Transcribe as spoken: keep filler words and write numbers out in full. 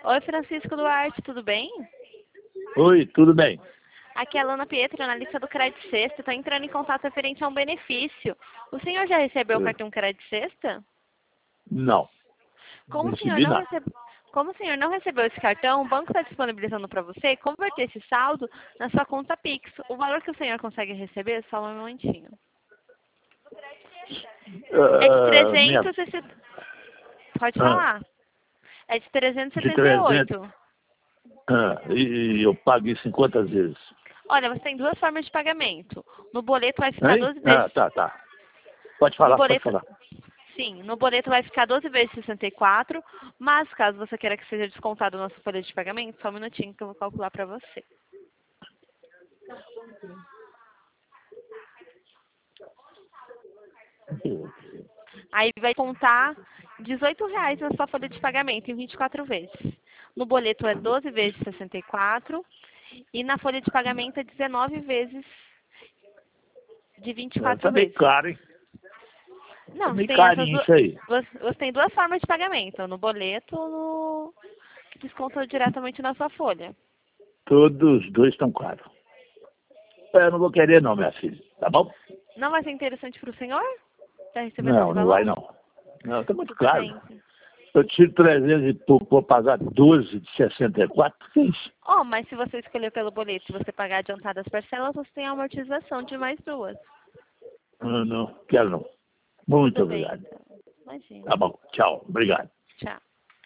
Oi, Francisco Duarte, tudo bem? Oi, tudo bem? Aqui é a Lana Pietro, analista do Crédito Sexta. Estou entrando em contato referente a um benefício. O senhor já recebeu o Eh, cartão Crédito Sexta? Não, não Como o senhor recebi não nada. recebeu... Como o senhor não recebeu esse cartão, o banco está disponibilizando para você converter esse saldo na sua conta Pix. O valor que o senhor consegue receber, só um momentinho. É de Ah, minha, trezentos e setenta... Pode ah, falar. É de trezentos e de setenta e trezentos, oito. ah, e eu pago isso em quantas vezes? Olha, você tem duas formas de pagamento. No boleto vai ficar Hein? doze vezes. Ah, tá, tá. Pode No falar, pode boleto, falar. sim, no boleto vai ficar doze vezes sessenta e quatro, mas caso você queira que seja descontado na sua folha de pagamento, só um minutinho que eu vou calcular para você. Aí vai contar dezoito reais na sua folha de pagamento em vinte e quatro vezes. No boleto é doze vezes sessenta e quatro e na folha de pagamento é dezenove vezes de vinte e Ah, quatro tá meio vezes. caro, hein? Tá Não, você meio tem essas carinho duas, isso aí. você você tem duas formas de pagamento, no boleto ou no que desconta diretamente na sua folha. Todos os dois estão caros. Eu não vou querer não, minha filha. Tá bom? Não vai ser interessante para o senhor? Está recebendo esse Não, não vai valor? não. Não, tá muito Tudo caro. bem. Eu tiro trezentos e pouco, vou pagar doze de sessenta e quatro. Que isso? Oh, mas se você escolher pelo boleto e você pagar adiantado as parcelas, você tem a amortização de mais duas. Não, não, quero não. Muito Tudo bem, obrigado. então. Imagina. Tá bom, tchau. Obrigado. Tchau.